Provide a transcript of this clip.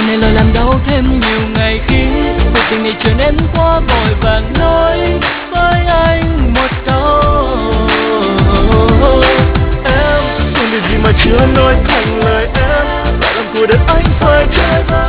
này lời làm đau thêm nhiều ngày khiến cuộc tình này trở nên quá vội vàng. Nói với anh một câu, em thương điều gì mà chưa nói thành lời em, lại làm cuộc đời anh phải trôi qua.